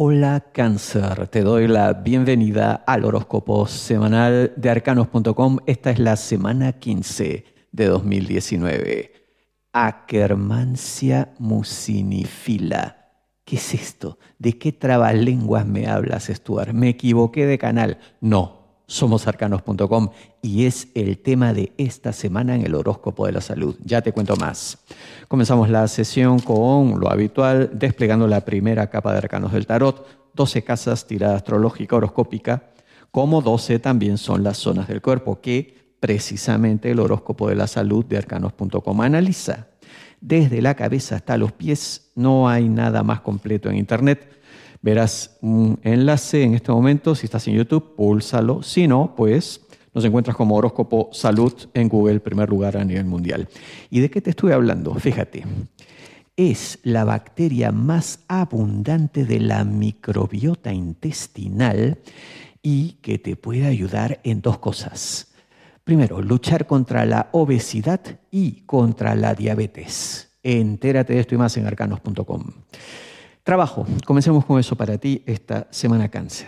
Hola Cáncer, te doy la bienvenida al horóscopo semanal de arcanos.com. Esta es la semana 15 de 2019. Akkermansia mucinifila. ¿Qué es esto? ¿De qué trabalenguas me hablas, Stuart? ¿Me equivoqué de canal? No, somos arcanos.com y es el tema de esta semana en el horóscopo de la salud. Ya te cuento más. Comenzamos la sesión con lo habitual, desplegando la primera capa de arcanos del tarot, 12 casas, tirada astrológica horoscópica, como 12 también son las zonas del cuerpo que precisamente el horóscopo de la salud de arcanos.com analiza. Desde la cabeza hasta los pies no hay nada más completo en internet. Verás un enlace en este momento, si estás en YouTube, púlsalo. Si no, pues nos encuentras como horóscopo salud en Google, primer lugar a nivel mundial. ¿Y de qué te estuve hablando? Fíjate, es la bacteria más abundante de la microbiota intestinal y que te puede ayudar en dos cosas. Primero, luchar contra la obesidad y contra la diabetes. Entérate de esto y más en arcanos.com. Trabajo. Comencemos con eso para ti esta semana Cáncer.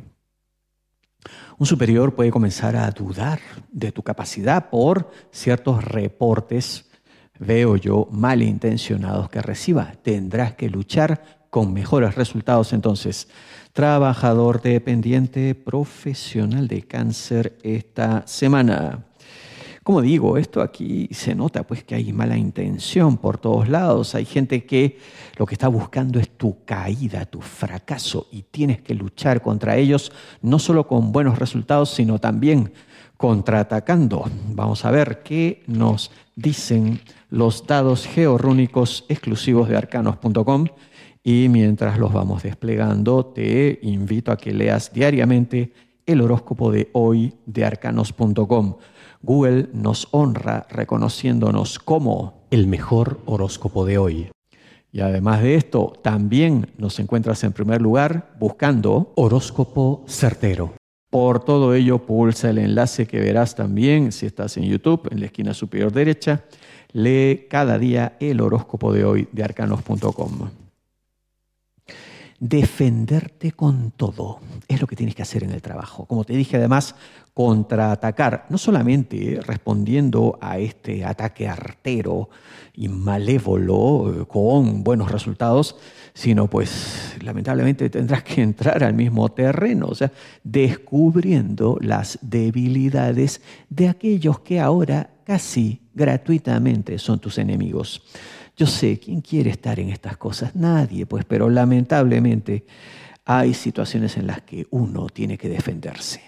Un superior puede comenzar a dudar de tu capacidad por ciertos reportes, veo yo, malintencionados que reciba. Tendrás que luchar con mejores resultados entonces. Trabajador dependiente profesional de Cáncer esta semana. Como digo, esto aquí se nota pues que hay mala intención por todos lados. Hay gente que lo que está buscando es tu caída, tu fracaso y tienes que luchar contra ellos no solo con buenos resultados, sino también contraatacando. Vamos a ver qué nos dicen los dados georrúnicos exclusivos de arcanos.com y mientras los vamos desplegando te invito a que leas diariamente el horóscopo de hoy de arcanos.com. Google nos honra reconociéndonos como el mejor horóscopo de hoy. Y además de esto, también nos encuentras en primer lugar buscando horóscopo certero. Por todo ello, pulsa el enlace que verás también si estás en YouTube, en la esquina superior derecha. Lee cada día el horóscopo de hoy de arcanos.com. Defenderte con todo es lo que tienes que hacer en el trabajo. Como te dije, además, contraatacar, no solamente respondiendo a este ataque artero y malévolo con buenos resultados, sino pues lamentablemente tendrás que entrar al mismo terreno, o sea, descubriendo las debilidades de aquellos que ahora casi gratuitamente son tus enemigos. Yo sé, ¿quién quiere estar en estas cosas? Nadie, pues, pero lamentablemente hay situaciones en las que uno tiene que defenderse.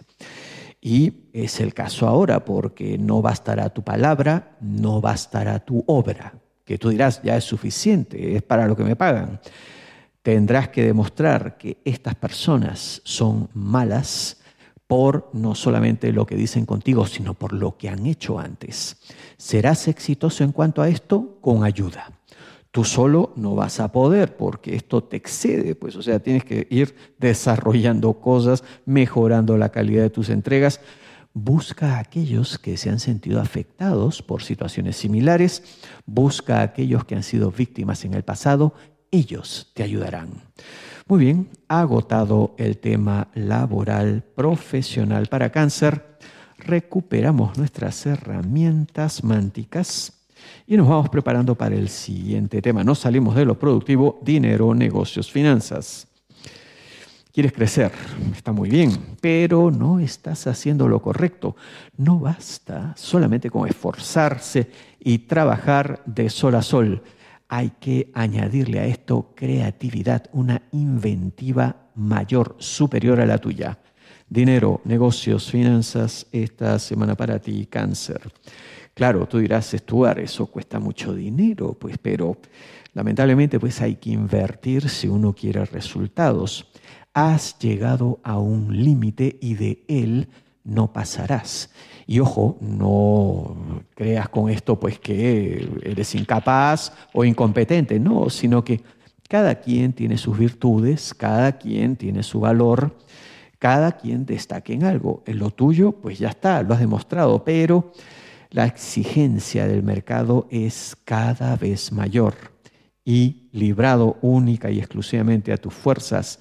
Y es el caso ahora, porque no bastará tu palabra, no bastará tu obra, que tú dirás, ya es suficiente, es para lo que me pagan. Tendrás que demostrar que estas personas son malas por no solamente lo que dicen contigo, sino por lo que han hecho antes. ¿Serás exitoso en cuanto a esto? Con ayuda. Tú solo no vas a poder porque esto te excede, pues, o sea, tienes que ir desarrollando cosas, mejorando la calidad de tus entregas. Busca a aquellos que se han sentido afectados por situaciones similares, busca a aquellos que han sido víctimas en el pasado, ellos te ayudarán. Muy bien, agotado el tema laboral profesional para Cáncer, recuperamos nuestras herramientas mánticas y nos vamos preparando para el siguiente tema. No salimos de lo productivo, dinero, negocios, finanzas. ¿Quieres crecer? Está muy bien, pero no estás haciendo lo correcto. No basta solamente con esforzarse y trabajar de sol a sol. Hay que añadirle a esto creatividad, una inventiva mayor, superior a la tuya. Dinero, negocios, finanzas, esta semana para ti, Cáncer. Claro, tú dirás, Stuart, eso cuesta mucho dinero, pues, pero lamentablemente pues hay que invertir si uno quiere resultados. Has llegado a un límite y de él no pasarás. Y ojo, no creas con esto pues que eres incapaz o incompetente, no, sino que cada quien tiene sus virtudes, cada quien tiene su valor, cada quien destaque en algo. En lo tuyo, pues ya está, lo has demostrado, pero la exigencia del mercado es cada vez mayor y librado única y exclusivamente a tus fuerzas,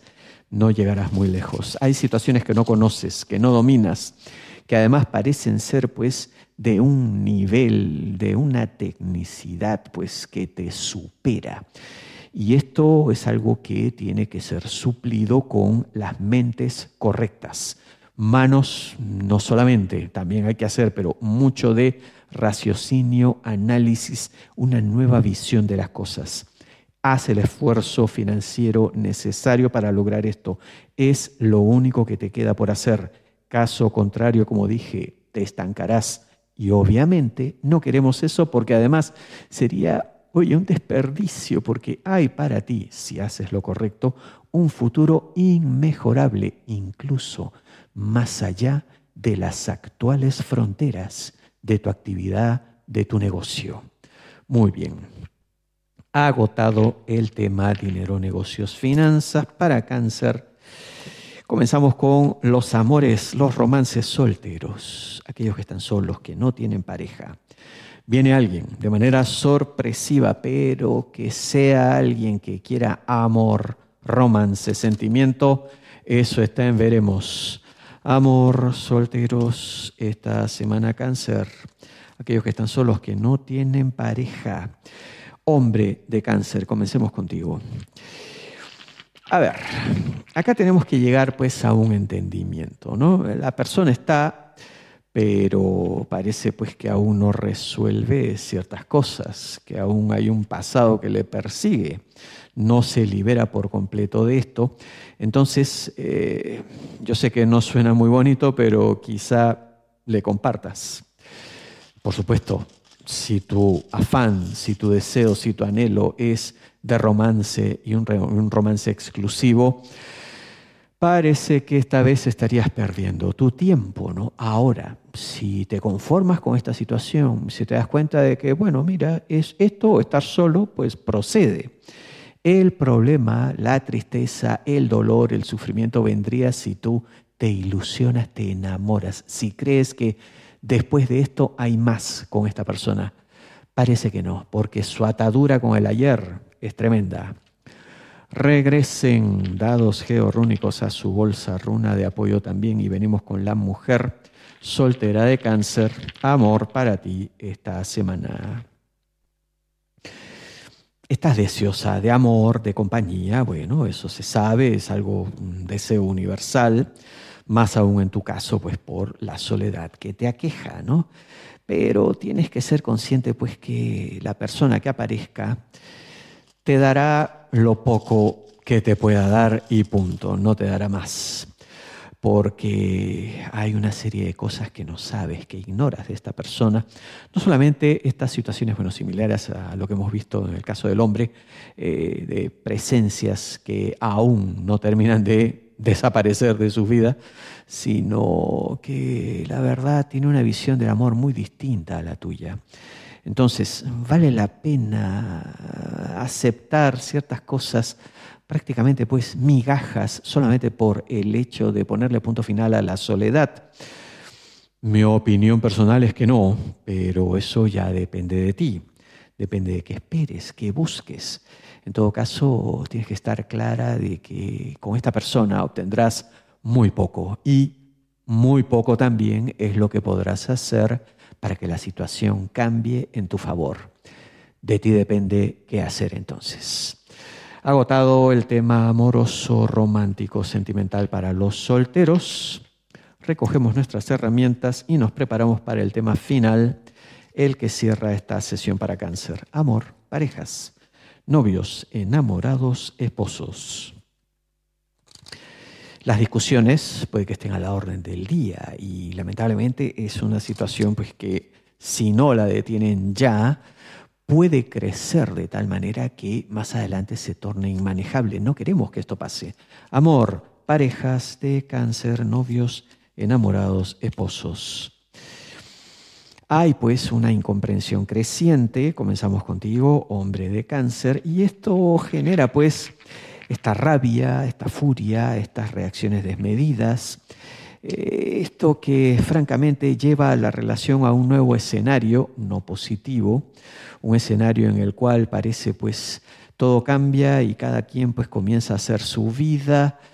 no llegarás muy lejos. Hay situaciones que no conoces, que no dominas, que además parecen ser pues de un nivel, de una tecnicidad pues que te supera. Y esto es algo que tiene que ser suplido con las mentes correctas. Manos no solamente, también hay que hacer, pero mucho de raciocinio, análisis, una nueva visión de las cosas. Haz el esfuerzo financiero necesario para lograr esto. Es lo único que te queda por hacer. Caso contrario, como dije, te estancarás. Y obviamente no queremos eso porque además sería, oye, un desperdicio porque hay para ti, si haces lo correcto, un futuro inmejorable, incluso más allá de las actuales fronteras de tu actividad, de tu negocio. Muy bien. Agotado el tema dinero, negocios, finanzas para Cáncer. Comenzamos con los amores, los romances solteros, aquellos que están solos, que no tienen pareja. Viene alguien de manera sorpresiva, pero que sea alguien que quiera amor, romance, sentimiento, eso está en veremos. Amor, solteros, esta semana Cáncer. Aquellos que están solos, que no tienen pareja. Hombre de Cáncer, comencemos contigo. A ver, acá tenemos que llegar pues a un entendimiento, ¿no? La persona está, pero parece pues que aún no resuelve ciertas cosas, que aún hay un pasado que le persigue, no se libera por completo de esto. Entonces, yo sé que no suena muy bonito, pero quizá le compartas. Por supuesto, si tu afán, si tu deseo, si tu anhelo es de romance y un romance exclusivo, parece que esta vez estarías perdiendo tu tiempo, ¿no? Ahora, si te conformas con esta situación, si te das cuenta de que, bueno, mira, es esto o estar solo, pues procede. El problema, la tristeza, el dolor, el sufrimiento vendría si tú te ilusionas, te enamoras, si crees que después de esto hay más con esta persona. Parece que no, porque su atadura con el ayer es tremenda. Regresen dados georrúnicos a su bolsa runa de apoyo también y venimos con la mujer soltera de Cáncer. Amor para ti esta semana. Estás deseosa de amor, de compañía, bueno, eso se sabe, es algo, un deseo universal, más aún en tu caso, pues por la soledad que te aqueja, ¿no? Pero tienes que ser consciente, pues, que la persona que aparezca te dará lo poco que te pueda dar y punto, no te dará más. Porque hay una serie de cosas que no sabes, que ignoras de esta persona. No solamente estas situaciones, bueno, similares a lo que hemos visto en el caso del hombre, de presencias que aún no terminan de desaparecer de su vida, sino que la verdad tiene una visión del amor muy distinta a la tuya. Entonces, vale la pena aceptar ciertas cosas, prácticamente pues migajas, solamente por el hecho de ponerle punto final a la soledad. Mi opinión personal es que no, pero eso ya depende de ti, depende de qué esperes, qué busques. En todo caso, tienes que estar clara de que con esta persona obtendrás muy poco y muy poco también es lo que podrás hacer para que la situación cambie en tu favor. De ti depende qué hacer entonces. Agotado el tema amoroso, romántico, sentimental para los solteros, recogemos nuestras herramientas y nos preparamos para el tema final, el que cierra esta sesión para Cáncer. Amor, parejas, novios, enamorados, esposos. Las discusiones puede que estén a la orden del día y lamentablemente es una situación pues que si no la detienen ya, puede crecer de tal manera que más adelante se torne inmanejable. No queremos que esto pase. Amor, parejas de Cáncer, novios, enamorados, esposos. Hay pues una incomprensión creciente, comenzamos contigo, hombre de Cáncer, y esto genera pues esta rabia, esta furia, estas reacciones desmedidas, esto que francamente lleva a la relación a un nuevo escenario no positivo, un escenario en el cual parece pues todo cambia y cada quien pues comienza a hacer su vida,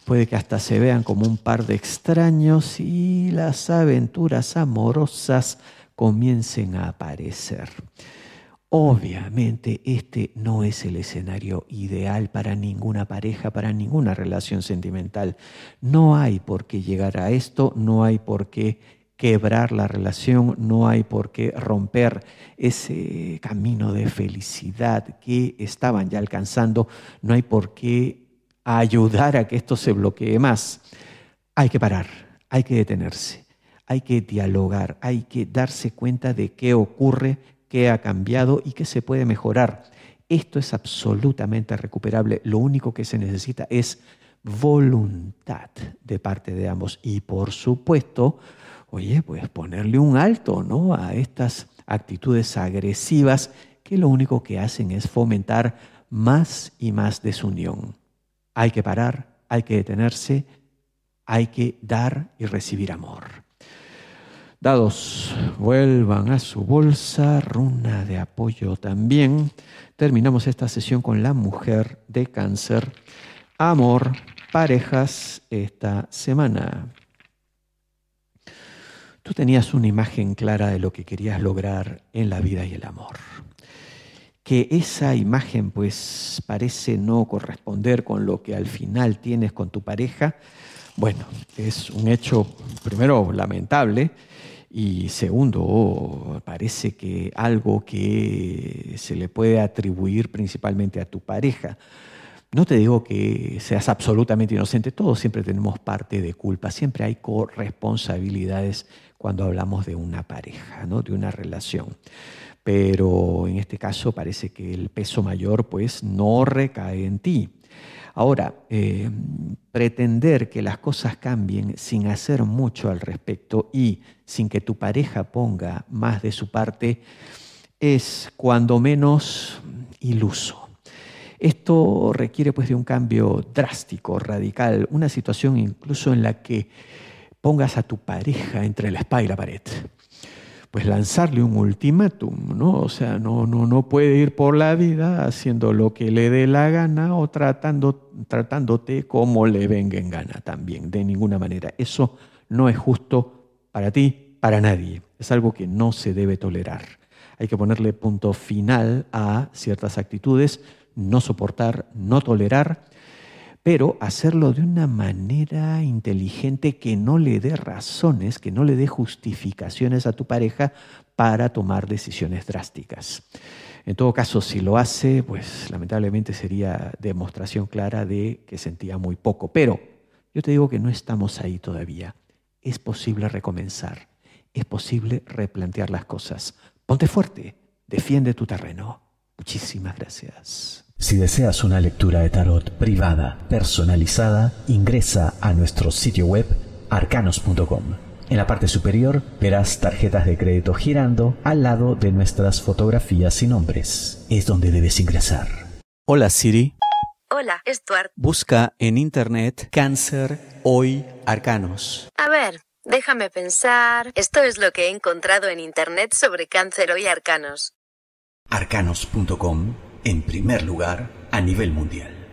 Puede que hasta se vean como un par de extraños y las aventuras amorosas comiencen a aparecer. Obviamente este no es el escenario ideal para ninguna pareja, para ninguna relación sentimental. No hay por qué llegar a esto, no hay por qué quebrar la relación, no hay por qué romper ese camino de felicidad que estaban ya alcanzando, no hay por qué ayudar a que esto se bloquee más. Hay que parar, hay que detenerse, hay que dialogar, hay que darse cuenta de qué ocurre, qué ha cambiado y qué se puede mejorar. Esto es absolutamente recuperable. Lo único que se necesita es voluntad de parte de ambos y, por supuesto, pues ponerle un alto, ¿no?, a estas actitudes agresivas que lo único que hacen es fomentar más y más desunión. Hay que parar, hay que detenerse, hay que dar y recibir amor. Dados, vuelvan a su bolsa, runa de apoyo también. Terminamos esta sesión con la mujer de Cáncer. Amor, parejas esta semana. Tú tenías una imagen clara de lo que querías lograr en la vida y el amor. Que esa imagen pues parece no corresponder con lo que al final tienes con tu pareja, bueno, es un hecho, primero, lamentable, y segundo, parece que algo que se le puede atribuir principalmente a tu pareja. No te digo que seas absolutamente inocente, todos siempre tenemos parte de culpa, siempre hay corresponsabilidades cuando hablamos de una pareja, ¿no?, de una relación. Pero en este caso parece que el peso mayor pues no recae en ti. Ahora, pretender que las cosas cambien sin hacer mucho al respecto y sin que tu pareja ponga más de su parte es cuando menos iluso. Esto requiere pues de un cambio drástico, radical, una situación incluso en la que pongas a tu pareja entre la espada y la pared. Pues lanzarle un ultimátum, ¿no? O sea, no puede ir por la vida haciendo lo que le dé la gana o tratándote como le venga en gana también, de ninguna manera. Eso no es justo para ti, para nadie. Es algo que no se debe tolerar. Hay que ponerle punto final a ciertas actitudes, no soportar, no tolerar, pero hacerlo de una manera inteligente que no le dé razones, que no le dé justificaciones a tu pareja para tomar decisiones drásticas. En todo caso, si lo hace, pues lamentablemente sería demostración clara de que sentía muy poco. Pero yo te digo que no estamos ahí todavía. Es posible recomenzar, es posible replantear las cosas. Ponte fuerte, defiende tu terreno. Muchísimas gracias. Si deseas una lectura de tarot privada, personalizada, ingresa a nuestro sitio web arcanos.com. En la parte superior verás tarjetas de crédito girando al lado de nuestras fotografías y nombres. Es donde debes ingresar. Hola Siri. Hola, Stuart. Busca en internet Cáncer Hoy Arcanos. A ver, déjame pensar. Esto es lo que he encontrado en internet sobre Cáncer Hoy Arcanos. Arcanos.com, en primer lugar a nivel mundial.